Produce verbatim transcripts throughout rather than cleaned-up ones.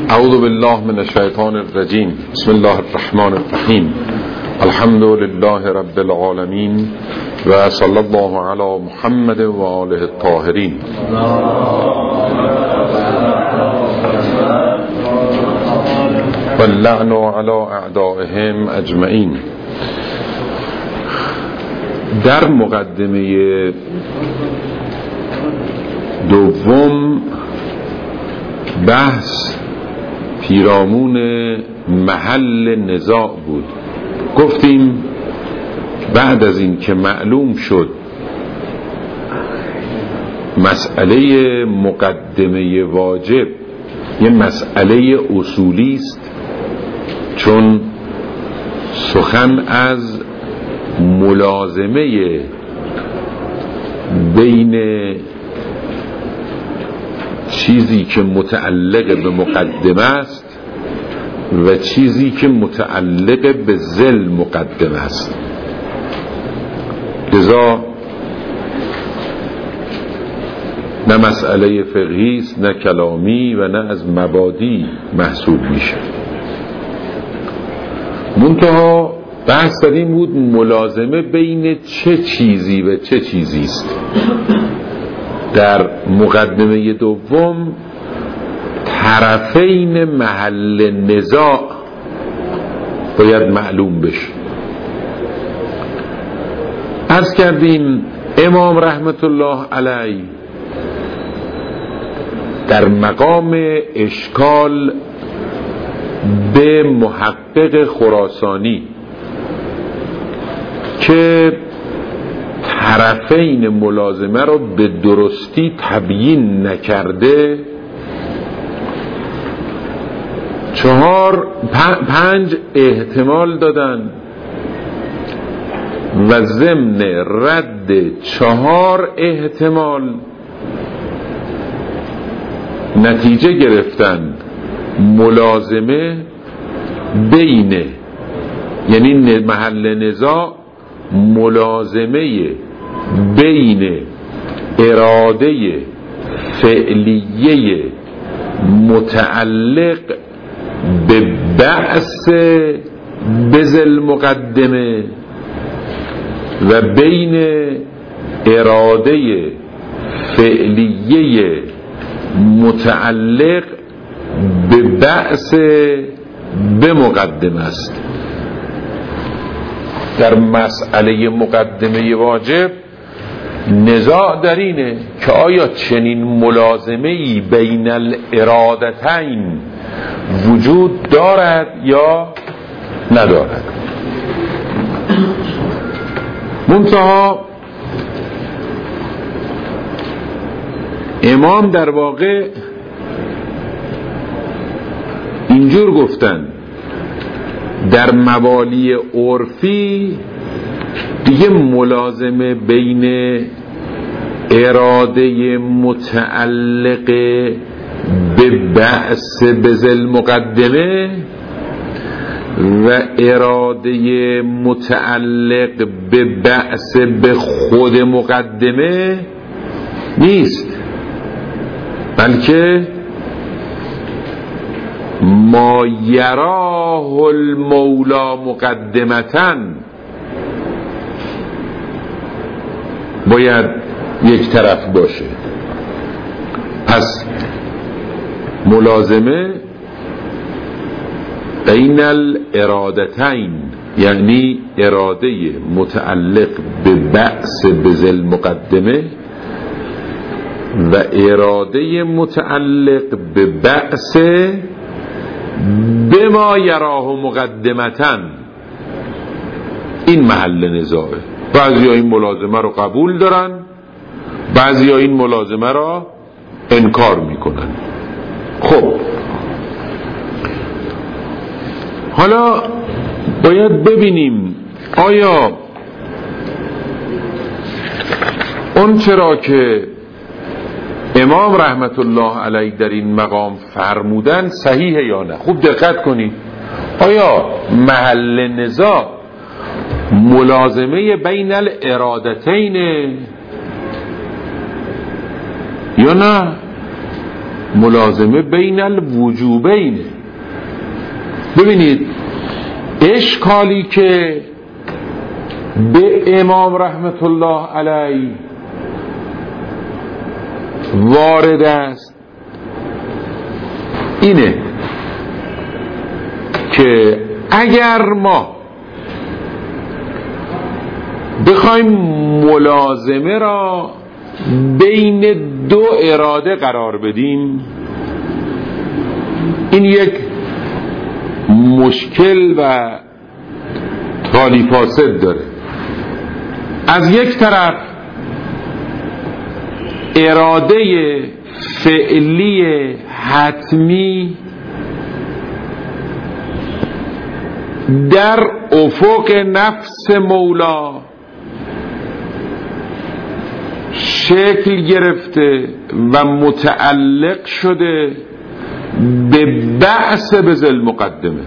اعوذ بالله من الشیطان الرجیم. بسم الله الرحمن الرحیم. الحمد لله رب العالمین و صلی الله علی محمد و آله الطاهرین. و اللعن علی اعدائهم اجمعین. در مقدمه دوم بحث پیرامون محل نزاع بود. گفتیم بعد از این که معلوم شد مسئله مقدمه واجب یه مسئله اصولی است، چون سخن از ملازمه بین چیزی که متعلق به مقدمه است و چیزی که متعلق به ذل مقدمه است. لذا نه مسئله فقهی است، نه کلامی و نه از مبادی محسوب میشه. منتها بحث در این بود ملازمه بین چه چیزی و چه چیزی است. در مقدمه دوم طرفین محل نزاع باید معلوم بشه. عرض کردیم امام رحمت الله علیه در مقام اشکال به محقق خراسانی که طرفین ملازمه رو به درستی تبیین نکرده، چهار پنج احتمال دادن و ضمن رد چهار احتمال نتیجه گرفتن ملازمه بین، یعنی محل نزاع ملازمه بین اراده فعلیه متعلق به بعث بذل مقدمه و بین اراده فعلیه متعلق به بعث به مقدمه است. در مسئله مقدمه واجب نزاع در اینه که آیا چنین ملازمه‌ای بین الارادتین وجود دارد یا ندارد. منتها امام در واقع اینجور گفتن در موالی عرفی دیگه ملازمه بین اراده متعلق به بعث بذل مقدمه و اراده متعلق به بعث به خود مقدمه نیست، بلکه ما یراه المولا مقدمتن باید یک طرف باشه. پس ملازمه بین الارادتین، یعنی اراده متعلق به بعث بذل مقدمه و اراده متعلق به بعث به ما یراه مقدمتن، این محل نزاعه. بعضی ها این ملازمه رو قبول دارن، بعضی ها این ملازمه رو انکار میکنن. خب حالا باید ببینیم آیا اون چرا که امام رحمت الله علیه در این مقام فرمودن صحیحه یا نه. خوب دقت کنید، آیا محل نزاع ملازمه بین الارادتین یا نه؟ ملازمه بین الوجوبین. ببینید اشکالی که به امام رحمت الله علیه وارد است اینه که اگر ما بخوایم ملازمه را بین دو اراده قرار بدیم، این یک مشکل و تالی فاسد داره. از یک طرف اراده فعلی حتمی در افق نفس مولا شکل گرفته و متعلق شده به بعث بذل مقدمه.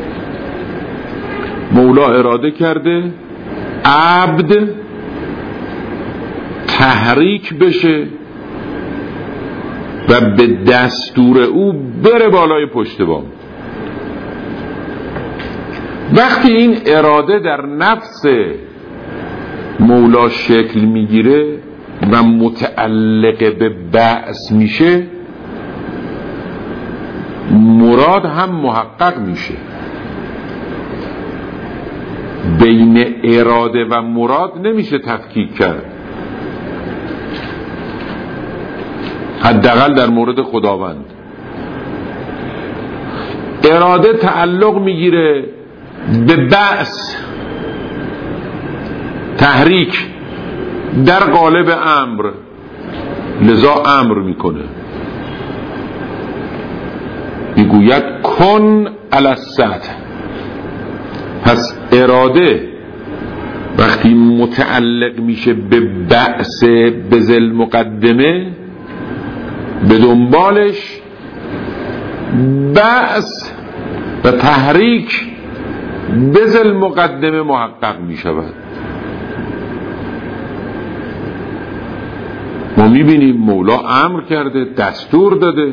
مولا اراده کرده عبد تحریک بشه و به دستور او بره بالای پشت بام. وقتی این اراده در نفس مولا شکل میگیره و متعلق به بعث میشه، مراد هم محقق میشه. بین اراده و مراد نمیشه تفکیک کرد، حداقل در مورد خداوند. اراده تعلق میگیره به بعث، تحریک در قالب امر، لذا امر میکنه، میگوید کن علی السطح. پس اراده وقتی متعلق میشه به بعث بذل مقدمه، به دنبالش بعث و تحریک بذل مقدمه محقق میشود. ما میبینیم مولا امر کرده، دستور داده،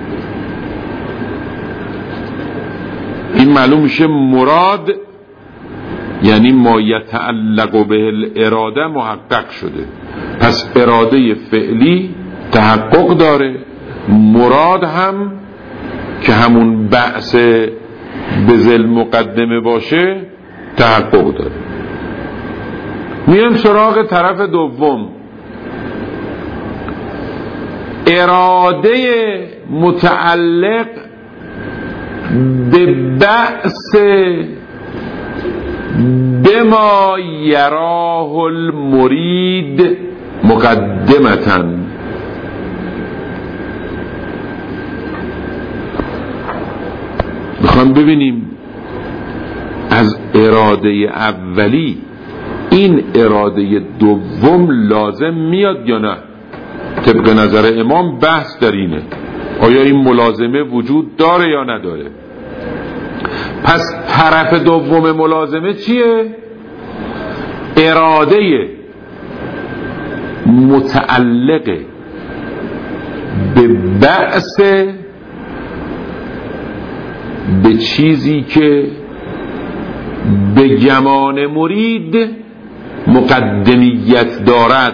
این معلوم میشه مراد یعنی ما یتعلق به الاراده محقق شده. پس اراده فعلی تحقق داره، مراد هم که همون بعث بذل مقدمه باشه تحقق داره. میام سراغ طرف دوم، اراده متعلق به بعث بما یراه المرید مقدمتاً. میخوام ببینیم از اراده اولی این اراده دوم لازم میاد یا نه. طبق نظر امام بحث در اینه آیا این ملازمه وجود داره یا نداره. پس طرف دوم ملازمه چیه؟ اراده متعلق به بعث به چیزی که به گمان مرید مقدمیت دارد،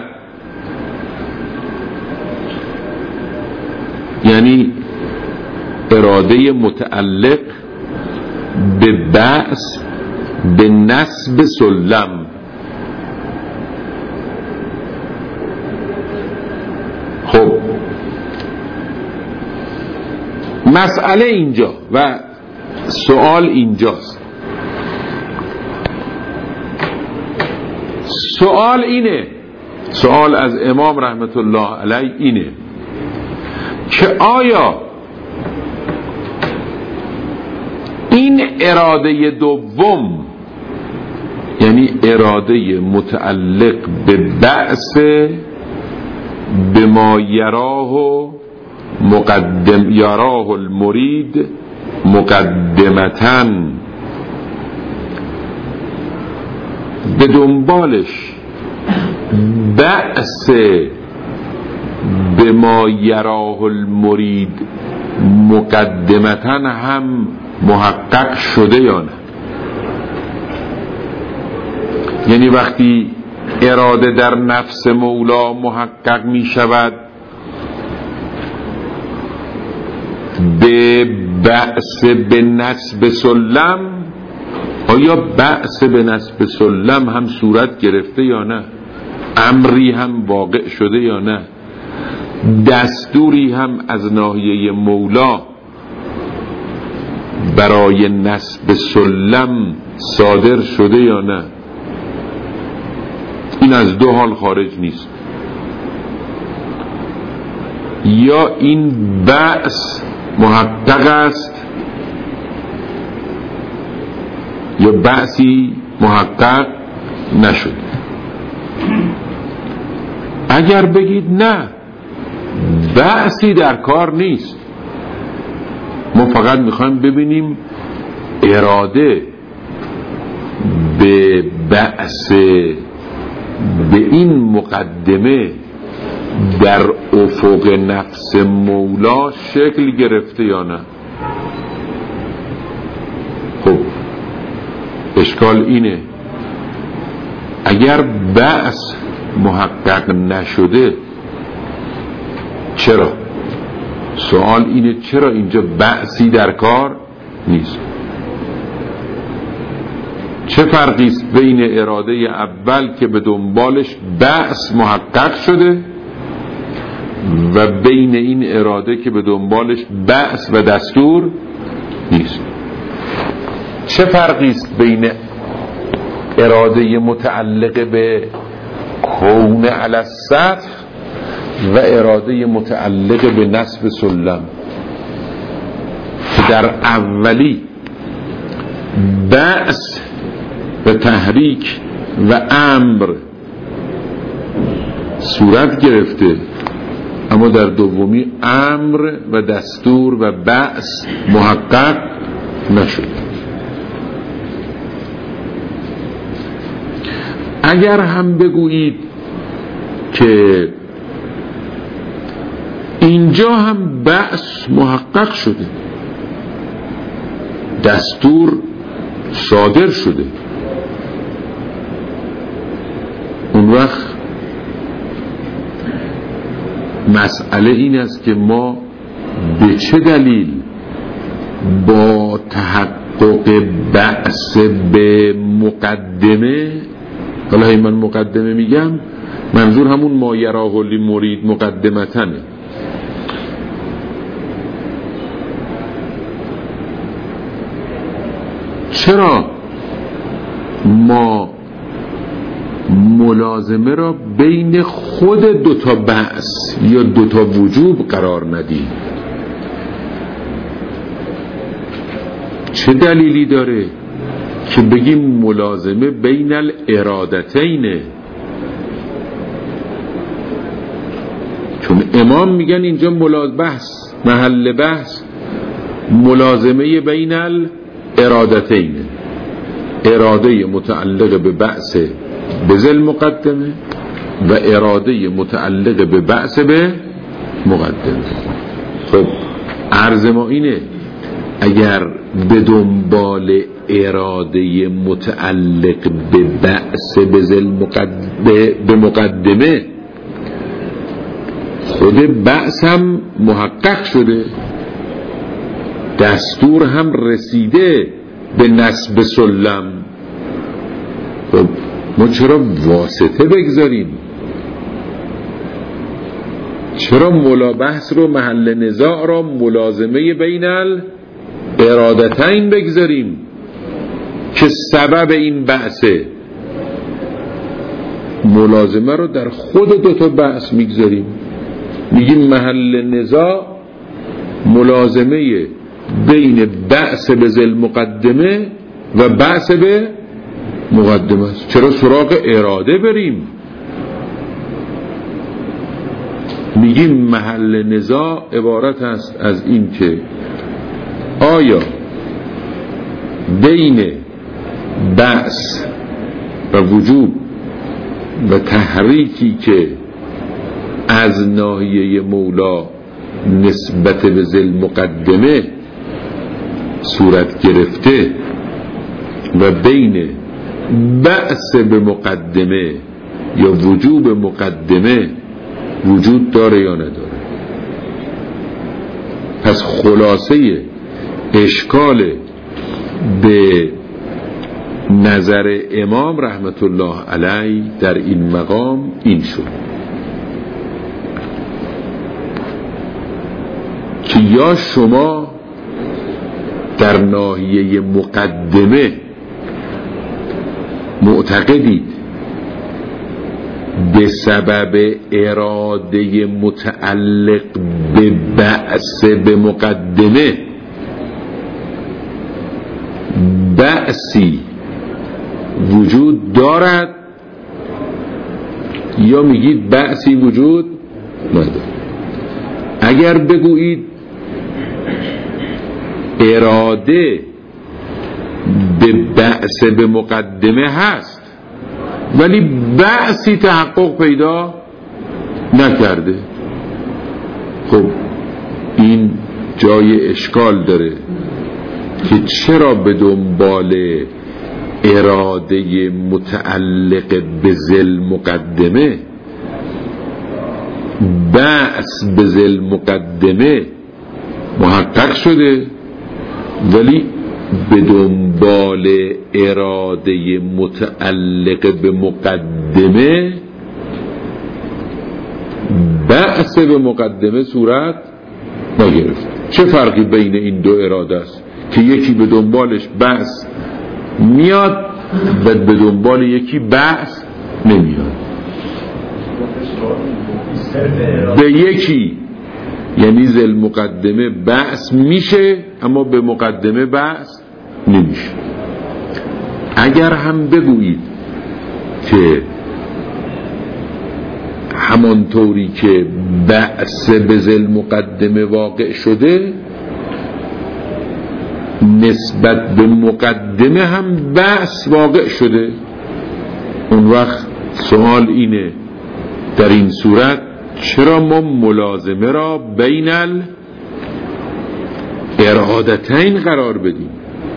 یعنی اراده متعلق به بعث به نسب سلم. خب مسئله اینجا و سوال اینجاست. سوال اینه، سوال از امام رحمت الله علیه اینه که آیا این اراده دوم یعنی اراده متعلق به بعث به ما یراه مقدم یراه المرید مقدمتاً، به دنبالش بعث به ما یراه المرید مقدمتا هم محقق شده یا نه؟ یعنی وقتی اراده در نفس مولا محقق می شود به بعث به نسب سلم، آیا بعث به نسب سلم هم صورت گرفته یا نه؟ امری هم واقع شده یا نه؟ دستوری هم از ناحیه مولا برای نسب سلم صادر شده یا نه؟ این از دو حال خارج نیست. یا این بعث محقق است یا بعثی محقق نشد. اگر بگید نه بعثی در کار نیست، ما فقط میخوایم ببینیم اراده به بعث به این مقدمه در افق نفس مولا شکل گرفته یا نه. خب اشکال اینه اگر بعث محقق نشده چرا؟ سوال اینه چرا اینجا بعثی در کار نیست؟ چه فرقی است بین اراده اول که به دنبالش بعث محقق شده و بین این اراده که به دنبالش بعث و دستور نیست؟ چه فرقی است بین اراده متعلق به کون علی السطح و اراده متعلق به نسب سلم که در اولی بعث و تحریک و امر صورت گرفته، اما در دومی امر و دستور و بعث محقق نشد. اگر هم بگویید که اینجا هم بعث محقق شده، دستور صادر شده، اون وقت مسئله این است که ما به چه دلیل با تحقق بعث به مقدمه، حالا من مقدمه میگم منظور همون ما یراه المرید مقدمتنه، چرا ما ملازمه را بین خود دوتا بعث یا دوتا وجوب قرار ندیم؟ چه دلیلی داره که بگیم ملازمه بین الارادتینه؟ چون امام میگن اینجا ملازمه بحث محل بحث ملازمه بین الارادتینه، اراده متعلق به بعث بذل مقدمه و اراده متعلق به بعث به مقدمه. خب عرض ما اینه اگر به دنبال اراده متعلق به بعث بذل مقدمه به مقدمه خود بعث هم محقق شده، دستور هم رسیده به نسب سلم، خب ما چرا واسطه بگذاریم؟ چرا ملا بحث رو محل نزاع را ملازمه بین الارادتین بگذاریم که سبب این بحثه؟ ملازمه رو در خود دوتا بحث میگذاریم، میگیم محل نزاع ملازمه بین بحث به ذل مقدمه و بحث به مقدمه است. چرا سراغ اراده بریم؟ میگیم محل نزاع عبارت است از این که آیا بین بعث و وجوب و تحریکی که از ناحیه مولا نسبت به ذل مقدمه صورت گرفته و بین بعث به مقدمه یا وجوب مقدمه وجود داره یا نداره. پس خلاصه اشکال به نظر امام رحمت الله علیه در این مقام این شد که یا شما در ناحیه مقدمه معتقدید به سبب اراده متعلق به بعث به مقدمه بعثی وجود دارد، یا میگید بعثی وجود ندارد. اگر بگویید اراده به بعث به مقدمه هست ولی بعثی تحقق پیدا نکرده، خب این جای اشکال داره که چرا به دنبال اراده متعلق به ذل مقدمه بعث به ذل مقدمه محقق شده ولی به دنبال اراده متعلق به مقدمه بعث به مقدمه صورت نگرفت. چه فرقی بین این دو اراده است که یکی به دنبالش بعث میاد و به دنبال یکی بعث نمیاد؟ به یکی یعنی ذل مقدمه بعث میشه اما به مقدمه بعث نمیشه. اگر هم بگویید که همانطوری که بعث به ذل مقدمه واقع شده نسبت به مقدمه هم بعث واقع شده، اون وقت سوال اینه در این صورت چرا ما ملازمه را بین الارادتین قرار بدیم؟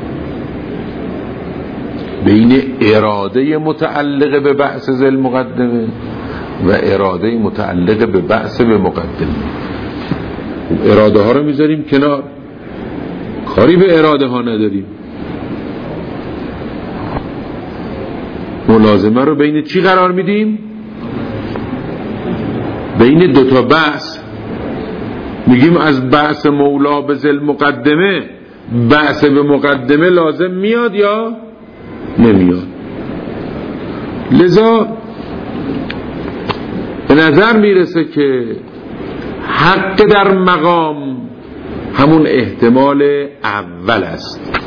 بین اراده متعلق به بعث ذل مقدمه و اراده متعلق به بعث به مقدمه. اراده ها رو میذاریم کنار، کاری به اراده ها نداریم. ملازمه رو بین چی قرار میدیم؟ بین دوتا بعث. میگیم از بعث مولا به ذل مقدمه بعث به مقدمه لازم میاد یا نمیاد. لذا به نظر میرسه که حق در مقام همون احتمال اول است.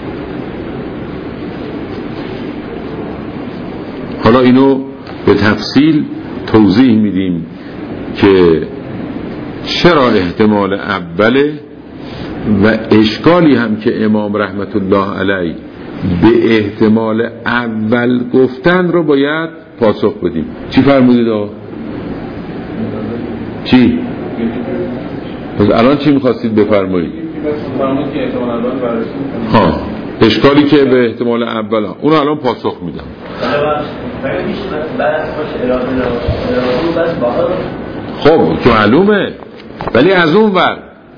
حالا اینو به تفصیل توضیح میدیم که چرا احتمال اوله و اشکالی هم که امام رحمت الله علیه به احتمال اول گفتن رو باید پاسخ بدیم. چی فرمودید آقا؟ چی؟ پس الان چی میخواستید بفرمایید؟ ها اشکالی که به احتمال اول هم. اونو الان پاسخ میدم. خب که معلومه، ولی از اون ور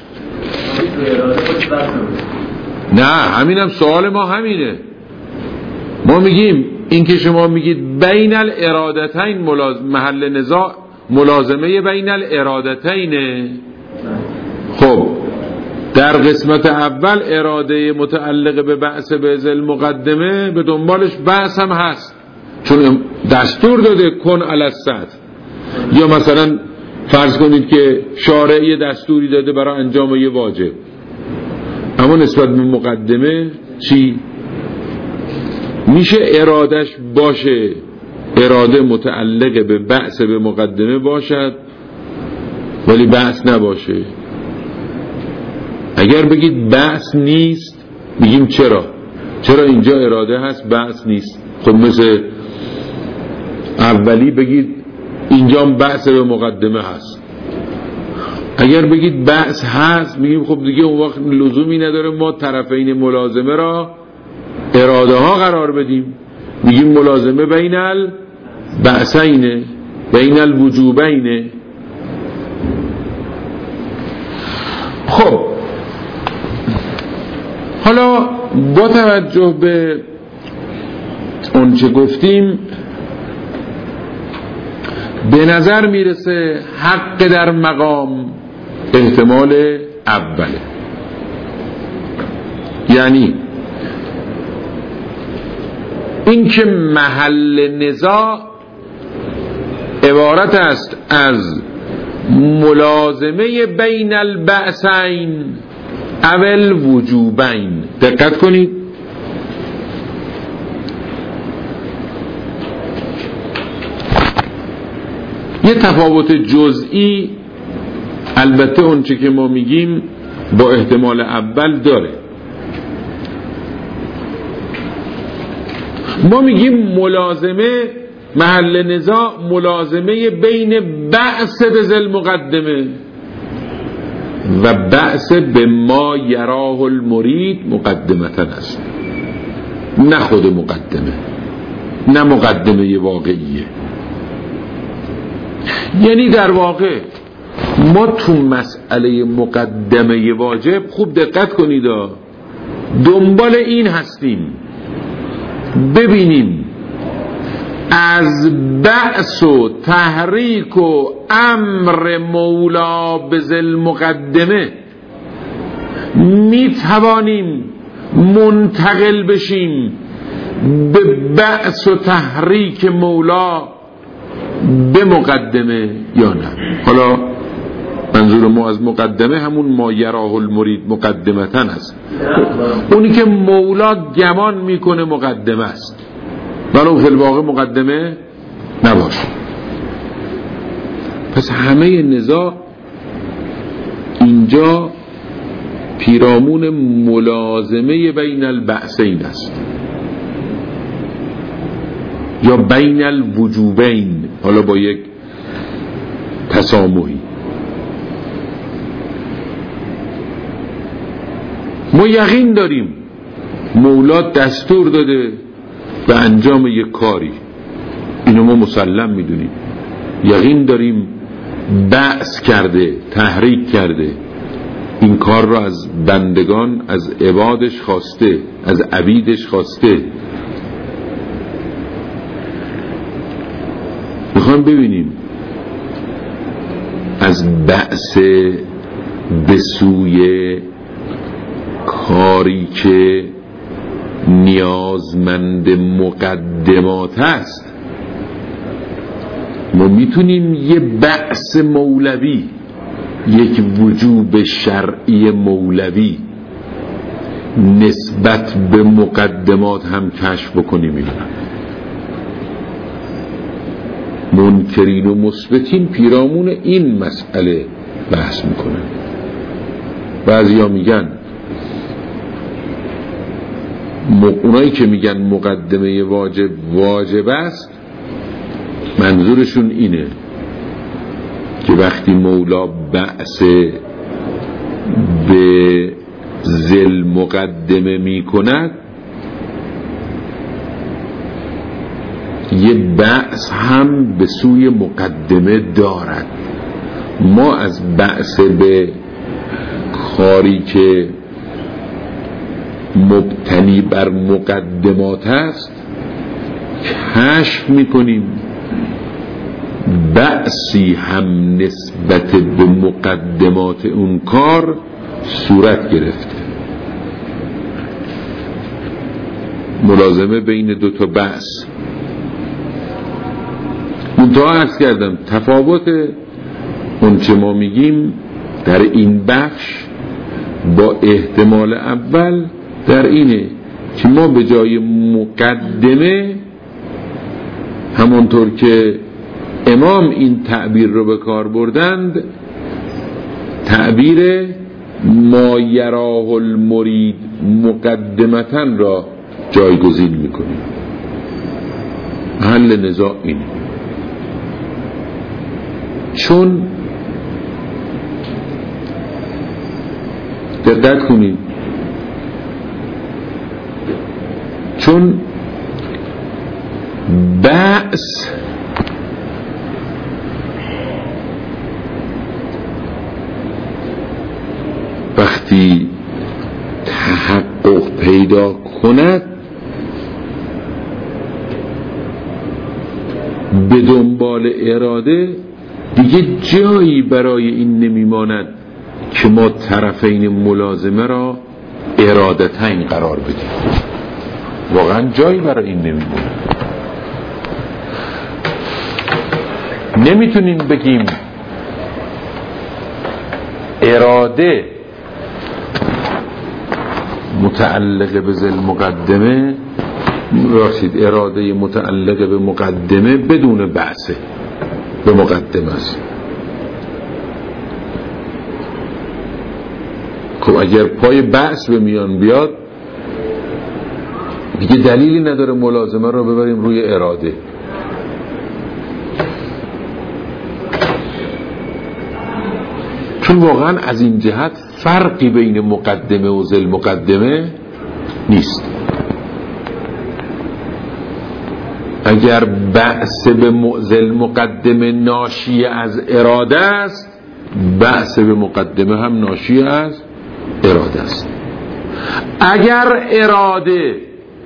نه، همینم سوال ما همینه. ما میگیم این که شما میگید بین الارادتین ملاز... محل نزاع ملازمه بین الارادتینه. خب در قسمت اول اراده متعلق به بعث به ذل مقدمه به دنبالش بعث هم هست چون دستور داده کن علی السطح، یا مثلا فرض کنید که شارع یه دستوری داده برای انجام یه واجب، اما نسبت به مقدمه چی؟ میشه ارادش باشه اراده متعلق به بعث به مقدمه باشد ولی بعث نباشه. اگر بگید بعث نیست میگیم چرا؟ چرا اینجا اراده هست بعث نیست؟ خب مثل اولی بگید اینجا بعث به مقدمه هست، اگر بگید بحث هست میگیم خب دیگه اون وقت لزومی نداره ما طرفین ملازمه را اراده ها قرار بدیم، میگیم ملازمه بین البعثین بین الوجوبین. خب حالا با توجه به اون چه گفتیم به نظر میرسه حق در مقام احتمال اوله، یعنی این که محل نزاع عبارت است از ملازمه بین البعثین اول وجوبین. دقت کنید، یه تفاوت جزئی البته اون چه که ما میگیم با احتمال اول داره. ما میگیم ملازمه محل نزاع ملازمه بین بعث بذل مقدمه و بعث به ما یراه المرید مقدمتن است، نه خود مقدمه، نه مقدمه واقعیه. یعنی در واقع ما تو مسئله مقدمه واجب خوب دقت کنید، دنبال این هستیم ببینیم از بعث و تحریک و امر مولا بذل مقدمه می توانیم منتقل بشیم به بعث و تحریک مولا به مقدمه یا نه. حالا منظور ما از مقدمه همون ما یراه المرید مقدمتن است، اونی که مولا گمان میکنه مقدمه است ولو فی الواقع مقدمه نباشه. پس همه نزاع اینجا پیرامون ملازمه بین البعثین است یا بین الوجوبین، حالا با یک تسامحی. ما یقین داریم مولا دستور داده به انجام یک کاری، اینو ما مسلم میدونیم، یقین داریم بعث کرده، تحریک کرده، این کار را از بندگان، از عبادش خواسته، از عبیدش خواسته. میخوام ببینیم از بعث به سوی کاری که نیازمند مقدمات است ما میتونیم یه بعث مولوی، یک وجوب شرعی مولوی نسبت به مقدمات هم کشف بکنیم. اینا منکرین و مثبتین پیرامون این مسئله بحث میکنن. بعضیا میگن، اونایی که میگن مقدمه واجب واجب است منظورشون اینه که وقتی مولا بعث به ذل مقدمه میکند یه بعث هم به سوی مقدمه دارد. ما از بعث به کاری که مبتنی بر مقدمات است کشف میکنیم بعثی هم نسبت به مقدمات اون کار صورت گرفته. ملازمه بین دو تا بعث. منتها عرض کردم تفاوت اون چه ما میگیم در این بخش با احتمال اول در اینه که ما به جای مقدمه همونطور که امام این تعبیر رو به کار بردند تعبیر ما یراه المرید مقدمتن را جایگزین میکنیم. حل نزاع اینه، چون دقت کنید، چون بأس وقتی تحقق پیدا کند به دنبال اراده دیگه جایی برای این نمیماند که ما طرفین ملازمه را ارادتین قرار بدیم. واقعا جایی برای این نمیماند. نمیتونیم بگیم اراده متعلق به ذل مقدمه، راسید اراده متعلق به مقدمه بدون بحثه به مقدمه است. خب اگر پای بحث به میان بیاد دیگه دلیلی نداره ملازمه رو ببریم روی اراده. چون واقعا از این جهت فرقی بین مقدمه و ذل مقدمه نیست. اگر بحث به ذل مقدمه ناشی از اراده است، بحث به مقدمه هم ناشی از اراده است. اگر اراده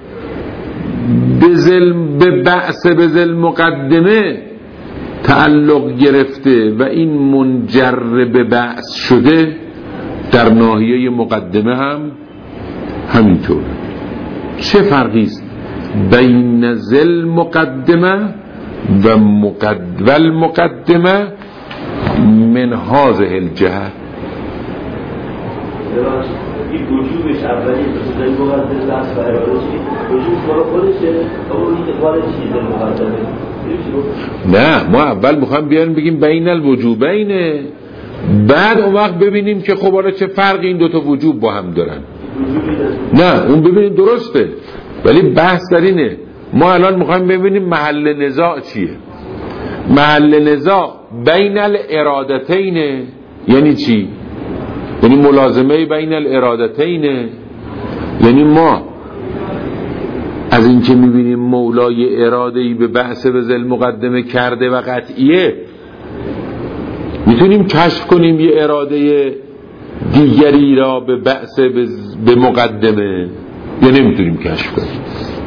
به ذل به بحث به ذل مقدمه تعلق گرفته و این منجر به بحث شده، در ناحیه مقدمه هم همینطور. چه فرقی است بین ذل مقدمه و مقدول مقدمه من هذه الجهه؟ این وجوبش اولی بسیاری مقدمه بحث و اراده چی؟ وجوب کار خودشه اون این اقوال چیز مقدمه. نه، ما اول میخوایم بیان بگیم بین الوجوبینه، بعد اون وقت ببینیم که خب حالا چه فرقی این دوتا وجوب با هم دارن. نه اون ببینیم درسته، ولی بحث در اینه ما الان میخوایم ببینیم محل نزاع چیه. محل نزاع بین الارادتین یعنی چی؟ یعنی ملازمه بین الارادتین، یعنی ما از این که میبینیم مولای ارادهی به بحث به ذل مقدمه کرده و قطعیه، میتونیم کشف کنیم یه اراده دیگری را به بحث به مقدمه، یا نمیتونیم کشف کنیم؟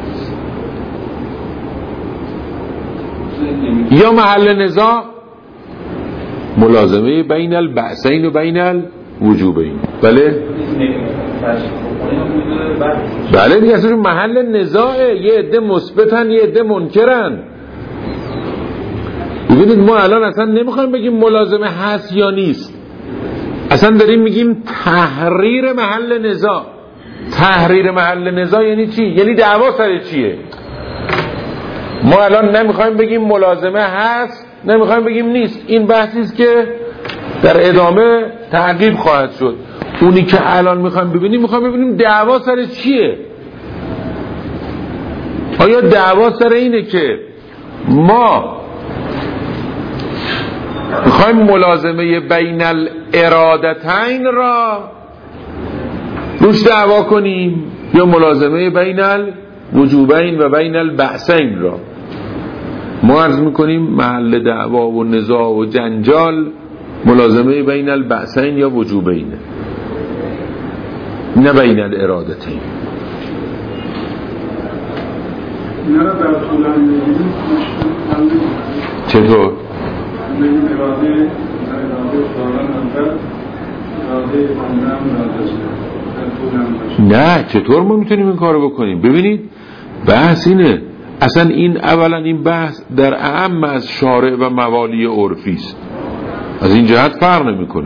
یا محل نزاع ملازمه بین البعثین و بین الوجوبین. بله بله دیگه اصلا محل نزاعه، یه عده مثبتن یه عده منکرن. ببینید ما الان اصلا نمیخوایم بگیم ملازمه هست یا نیست، اصلا داریم میگیم تحریر محل نزاع. تحریر محل نزاع یعنی چی؟ یعنی دعوا سر چیه. ما الان نمیخوایم بگیم ملازمه هست، نمیخوایم بگیم نیست. این بحثی است که در ادامه تعقیب خواهد شد. اونی که الان میخوایم ببینیم، میخوایم ببینیم دعوا سر چیه. آیا دعوا سر اینه که ما میخوایم ملازمه بین الارادتین را روش دعوا کنیم، یا ملازمه بین الوجوبین و بین البعثین را؟ ما عرض میکنیم محل دعوا و نزاع و جنجال ملازمه بین البعثین یا وجوبین، نه بین الارادتین. چطور؟ نه چطور ما میتونیم این کارو بکنیم؟ ببینید بحث اینه، اصلا این اولا این بحث در اعم از شارع و موالی عرفی است، از این جهت فرق نمیکنه.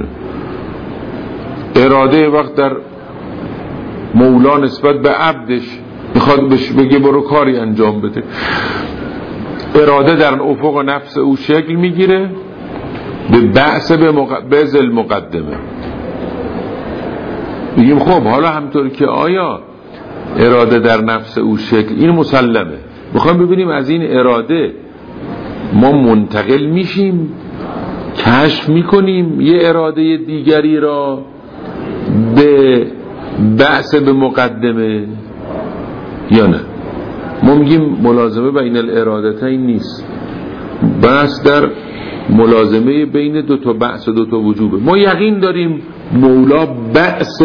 اراده وقت در مولا نسبت به عبدش میخواد بهش بگه برو کاری انجام بده، اراده در افق نفس او شکل میگیره به بحث به مق... ذل مقدمه. بگیم خب حالا همطور که آیا اراده در نفس او شکل، این مسلمه، میخوایم ببینیم از این اراده ما منتقل میشیم، کشف میکنیم یه اراده دیگری را به بحث به مقدمه یا نه؟ ما میگیم ملازمه بین الارادتین نیست، بحث در ملازمه بین دو تا بحث و دو تا وجوبه. ما یقین داریم مولا بحث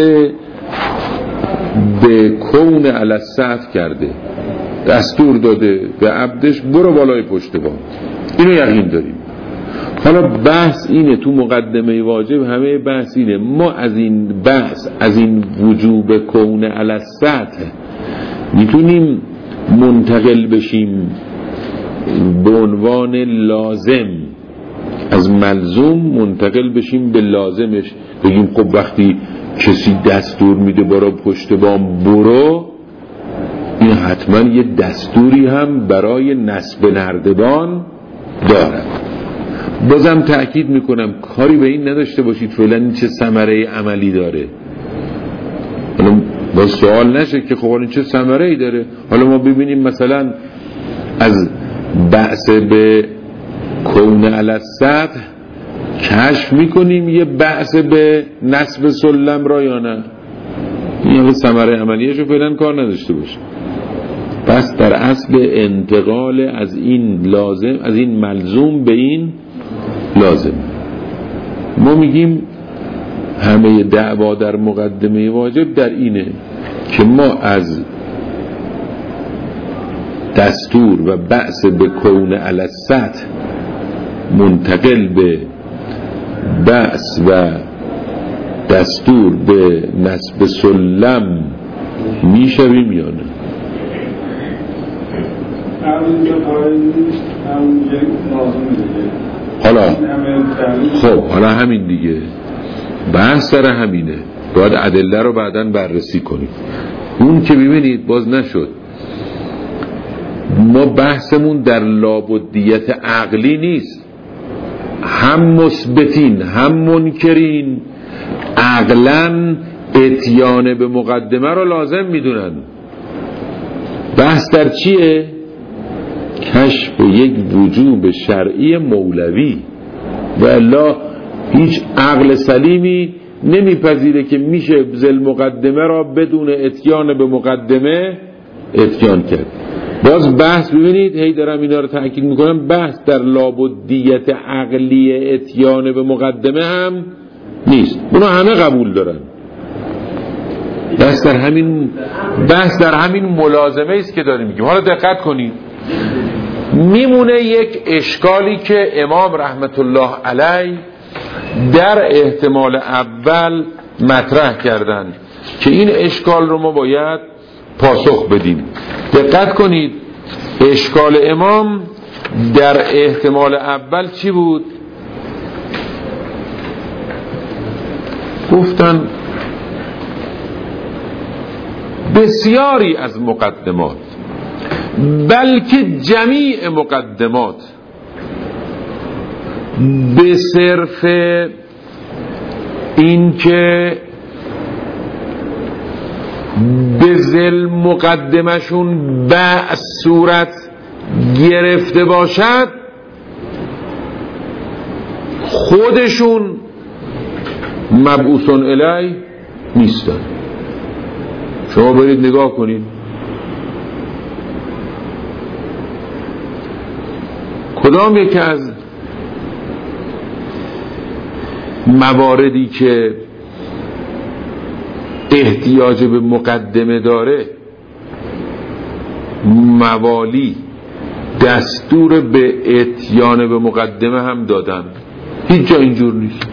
به کون علی السطح کرده، دستور داده به عبدش برو بالای پشت بام، اینو یقین داریم. حالا بحث اینه تو مقدمه واجب همه بحث اینه ما از این بحث از این وجوب کون علی السطح میتونیم منتقل بشیم به عنوان لازم، از ملزوم منتقل بشیم به لازمش، بگیم خب وقتی کسی دستور میده برو پشت بام برو، این حتما یه دستوری هم برای نصب نردبان دارد. بازم تأکید میکنم کاری به این نداشته باشید فعلا این چه ثمره عملی داره. حالا با سوال نشه که خب این چه ثمره ای داره. حالا ما ببینیم مثلا از بحث به کون علی السطح کشف میکنیم یه بحث به نصب سلم را یا نه، این به ثمره عملیشو فعلا کار نداشته باشه. پس در اصل انتقال از این لازم از این ملزوم به این لازم، ما میگیم همه دعوا در مقدمه واجب در اینه که ما از دستور و بحث به کون علی السطح منتقل به بحث و دستور به نصب سلم میشویم یا نه؟ حالا خب حالا همین دیگه بحث سر همینه، باید ادله رو بعداً بررسی کنیم. اون که ببینید باز نشد، ما بحثمون در لابدیت عقلی نیست، هم مثبتین هم منکرین عقلاً اتیان به مقدمه رو لازم میدونن. بحث در چیه؟ کشف یک وجوب شرعی مولوی، و الا هیچ عقل سلیمی نمیپذیره که میشه ذل مقدمه را بدون اتیان به مقدمه اتیان کرد. باز بحث ببینید هی دارم اینا رو تأکید میکنم، بحث در لابدیت عقلی اتیان به مقدمه هم نیست، اونا همه قبول دارن. بحث در همین بحث در همین ملازمه است که داریم میگیم. حالا دقت کنید، میمونه یک اشکالی که امام رحمت الله علیه در احتمال اول مطرح کردن که این اشکال رو ما باید پاسخ بدیم. دقت کنید، اشکال امام در احتمال اول چی بود؟ گفتن بسیاری از مقدمات، بلکه جمیع مقدمات به صرف این که به ذل مقدمشون به صورت گرفته باشد خودشون مبعوثون الی نیستن. شما برید نگاه کنید، کدام یکی از مواردی که احتیاج به مقدمه داره موالی دستور به اتیان به مقدمه هم دادن؟ هیچ جا اینجور نیست.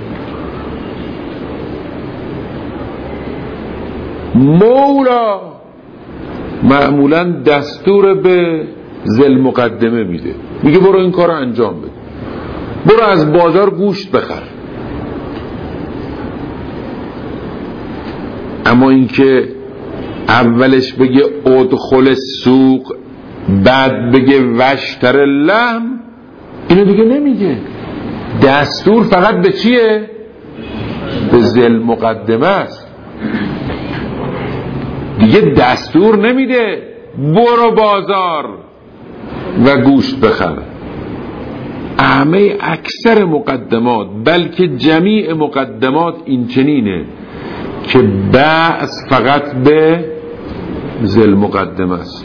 مولا معمولا دستور به ذل مقدمه میده، میگه برو این کار رو انجام بده، برو از بازار گوشت بخر. اما اینکه اولش بگه ادخل سوق بعد بگه وشتر لحم، اینو دیگه نمیگه. دستور فقط به چیه؟ به ذل مقدمه است، دیگه دستور نمیده برو بازار و گوشت بخر. همه اکثر مقدمات بلکه جمیع مقدمات این چنینه که بعث فقط به ذل مقدمه است.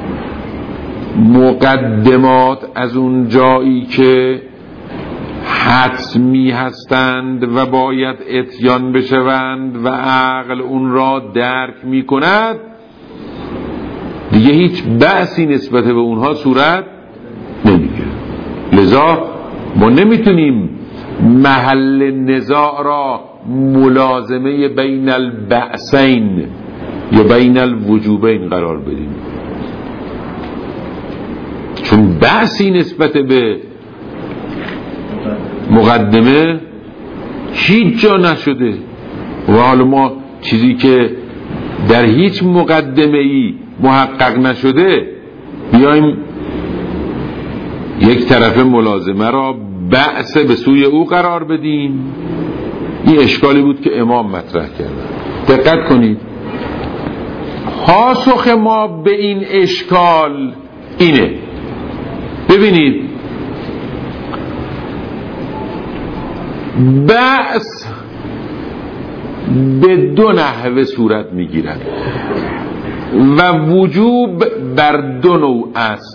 مقدمات از اون جایی که حتمی هستند و باید اتیان بشوند و عقل اون را درک می کند، دیگه هیچ بحثی نسبت به اونها صورت نمیگیره. لذا ما نمیتونیم محل نزاع را ملازمه بین البعثین یا بین الوجوبین قرار بدیم، چون بحثی نسبت به مقدمه هیچ جا نشده و حالا ما چیزی که در هیچ مقدمه ای محقق نشده بیایم یک طرف ملازمه را بحث به سوی او قرار بدیم. این اشکالی بود که امام مطرح کرد. دقت کنید، پاسخ ما به این اشکال اینه. ببینید، بحث به دو نحوه صورت میگیرد و وجوب بر دو نوع است.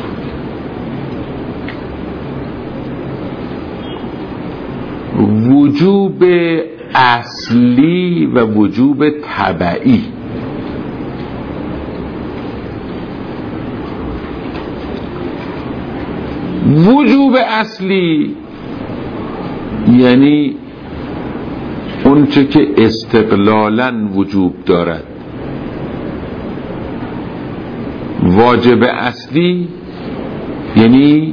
وجوب اصلی و وجوب تبعی. وجوب اصلی یعنی اونچه که استقلالاً وجوب دارد. واجب اصلی یعنی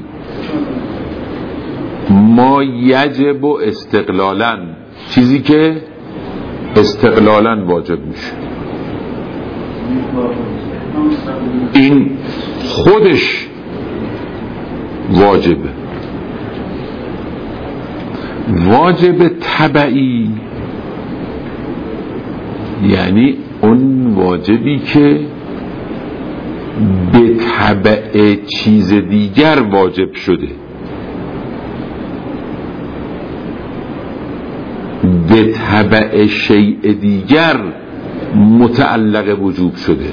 ما یجب و استقلالاً، چیزی که استقلالاً واجب میشه. این خودش واجبه. واجب تبعی یعنی اون واجبی که به تبع چیز دیگر واجب شده، به تبع شیء دیگر متعلق وجوب شده.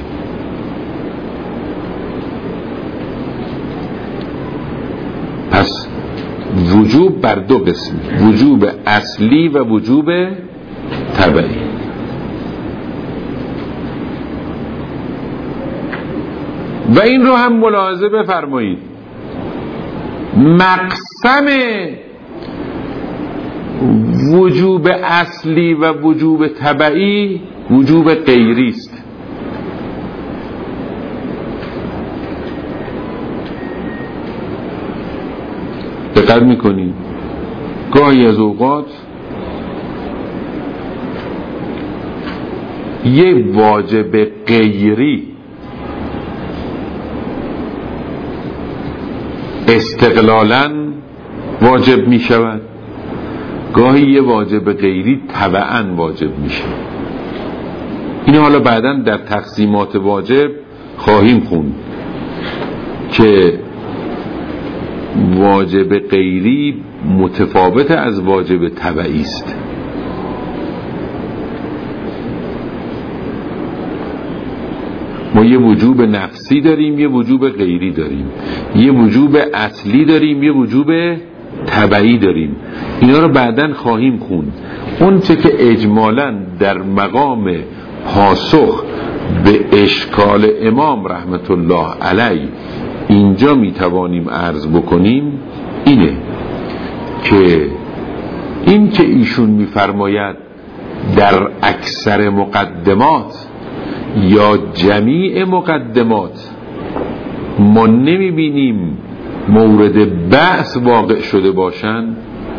پس وجوب بر دو قسم، وجوب اصلی و وجوب تبعی. و این رو هم ملاحظه بفرمایید، مقسم وجوب اصلی و وجوب تبعی وجوب غیری است. دقت میکنید گاهی از اوقات یه واجب غیری استقلالاً واجب می شود، گاهی یه واجب غیری تبعاً واجب می شود. این حالا بعداً در تقسیمات واجب خواهیم خوند که واجب غیری متفاوت از واجب تبعی است. ما یه وجوب نفسی داریم، یه وجوب غیری داریم، یه وجوب اصلی داریم، یه وجوب تبعی داریم. اینا رو بعداً خواهیم خوند. اون چه که اجمالاً در مقام پاسخ به اشکال امام رحمت الله علیه اینجا میتوانیم عرض بکنیم اینه که این که ایشون میفرماید در اکثر مقدمات یا جمیع مقدمات ما نمیبینیم مورد بحث واقع شده باشند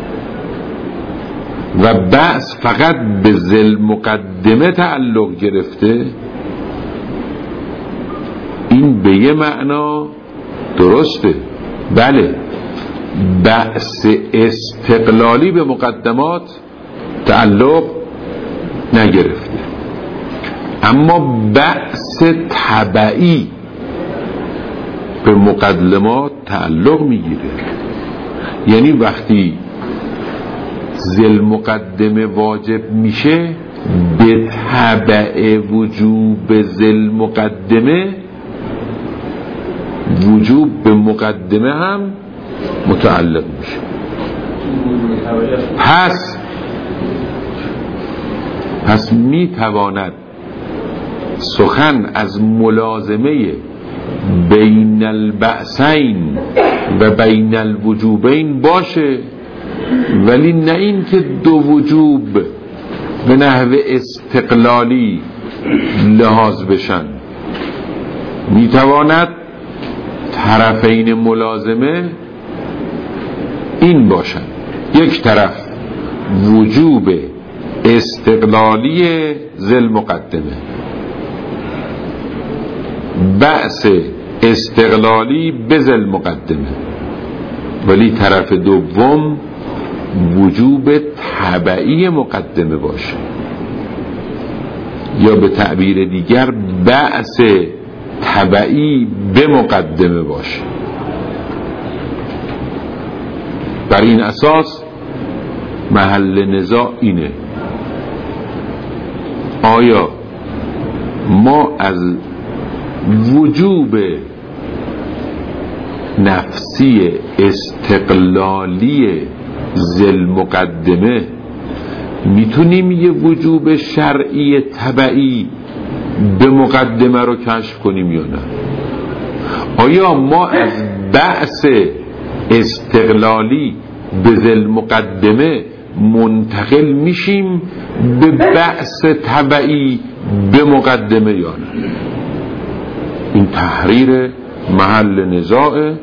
و بحث فقط به ذل مقدمه تعلق گرفته، این به یه معنا درسته. بله، بحث استقلالی به مقدمات تعلق نگرفته، اما بحث تبعی به مقدمات تعلق میگیره. یعنی وقتی ذل مقدمه واجب میشه به تبع وجوب ذل مقدمه، وجوب به مقدمه هم متعلق میشه. پس پس میتواند سخن از ملازمه بین البعثین و بین الوجوبین باشه، ولی نه این که دو وجوب به نحو استقلالی لحاظ بشن. میتواند طرفین ملازمه این باشن: یک طرف وجوب استقلالی ذل مقدمه، بعث استقلالی به ذل مقدمه، ولی طرف دوم وجوب تبعی مقدمه باشه، یا به تعبیر دیگر بعث تبعی به مقدمه باشه. بر این اساس محل نزاع اینه: آیا ما از وجوب نفسی استقلالی ذل مقدمه میتونیم یه وجوب شرعی تبعی به مقدمه رو کشف کنیم یا نه؟ آیا ما از بعث استقلالی به ذل مقدمه منتقل میشیم به بعث تبعی به مقدمه یا نه؟ این تحریر محل نزاع.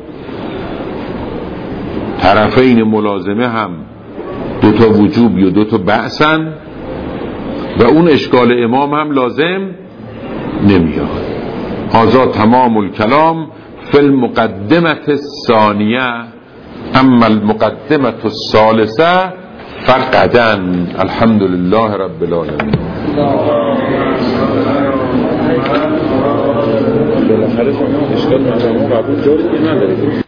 طرفین ملازمه هم دو تا وجوب یا دو تا بعثن و اون اشکال امام هم لازم نمیاد. هذا تمام الکلام فی المقدمه الثانیه، اما المقدمه الثالثه فقداً. الحمد لله رب العالمین. بالاخره شما اشکال مفهوم قبول دارید یا ندارید؟